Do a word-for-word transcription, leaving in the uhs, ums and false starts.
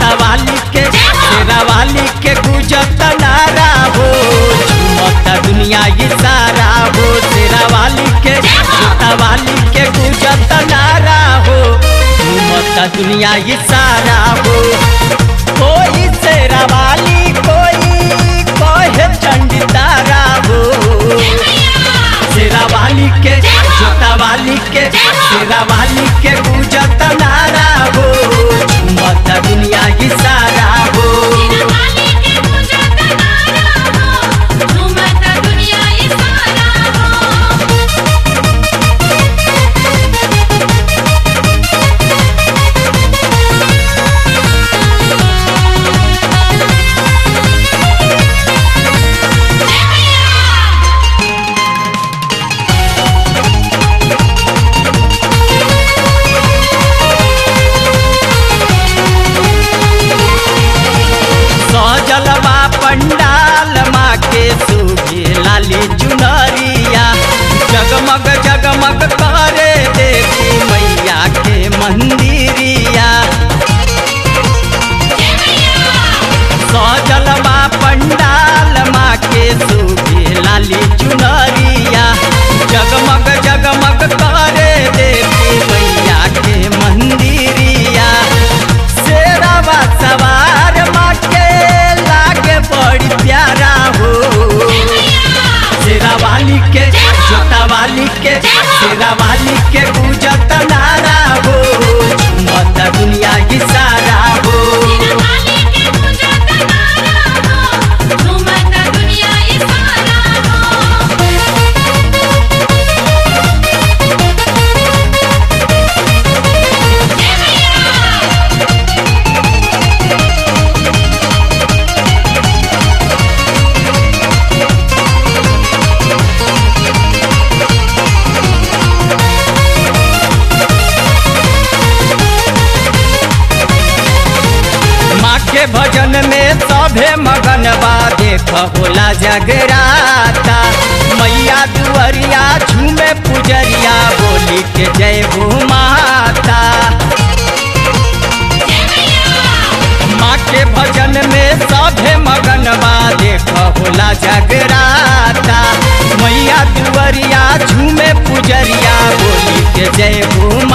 जोता वाली के शेरा वाली के गुजत नारा हो झूमता दुनिया ये सारा हो शेरा वाली के जोता वाली के गुजत नारा हो झूमता दुनिया ये सारा हो। कोई शेरा वाली कोई कहे चंडी तारा हो शेरा वाली के जोता वाली के शेरा वाली के गुजत नारा हो झूमता दुनिया की सारा हो। जलवा पंडाल माँ के सूखे लाली चुनरिया जगमग जगमग करे देवी मैया के मंदिरिया सजलवा पंडाल माँ के सूखे लाली चुनरिया जगमग जगमग करे देवी मैया के मंदिरिया शेरावा सवार माँ के बड़ी प्यारा हो शेरा वाली के जोता वाली के शेरा वाली के गुजत नारा हो झूमता दुनिया की सारा हो। के भजन में सभे मगन बा देख होला जगराता मैया दुअरिया झूमे पुजरिया बोली के जय हो माता। माँ के भजन में सभे मगन बा देख होला जगराता मैया दुअरिया झूमे पुजरिया बोली के जय हो